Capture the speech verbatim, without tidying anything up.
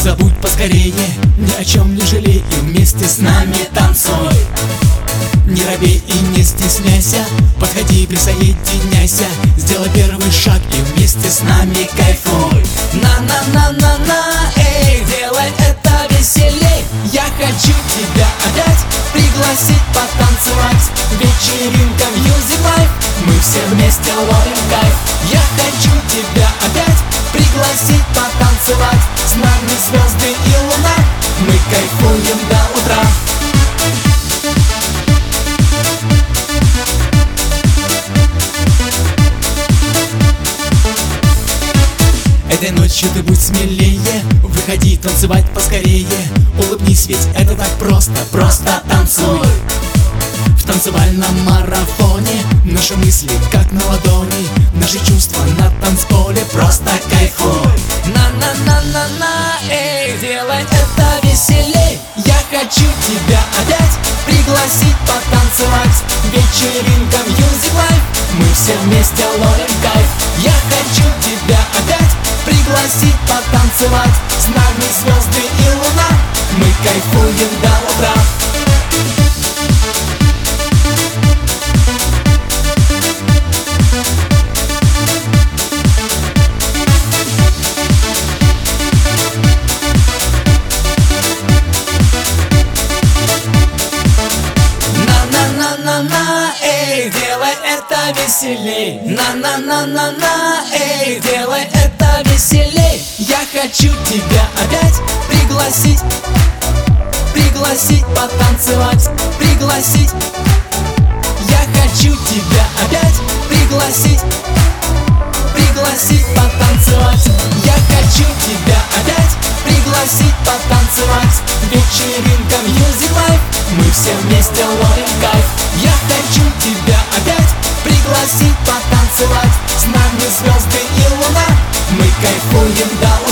Забудь поскорее, ни о чем не жалей, и вместе с нами танцуй. Не робей и не стесняйся, подходи, присоединяйся, сделай первый шаг и вместе с нами кайфуй. На-на-на-на-на, эй, делай это веселей. Я хочу тебя опять пригласить потанцевать. Вечеринка Music Life, мы все вместе ловим кайф. Я хочу тебя опять пригласить потанцевать. С нами звезды и луна, мы кайфуем до утра. Этой ночью ты будь смелее, выходи танцевать поскорее. Улыбнись, ведь это так просто, просто танцуй. В танцевальном марафоне наши мысли как на ладони, наши чувства на танцполе, просто кайфуй. На-на-на-на-на, эй, делай это веселей. Я хочу тебя опять пригласить потанцевать. Вечеринка Music Life, мы все вместе ловим кайф. Я хочу тебя опять пригласить потанцевать. С нами звезды и луна, мы кайфуем до утра. На-на-на-на-на, эй, делай это веселей. На-на-на-на-на, эй, делай это веселей. Я хочу тебя опять пригласить, пригласить потанцевать, пригласить. Я хочу тебя опять пригласить, пригласить потанцевать. Я хочу тебя опять пригласить потанцевать. Вечеринка Music Life, мы все вместе ловим кайф. Я хочу тебя опять пригласить потанцевать. С нами звезды и луна, мы кайфуем до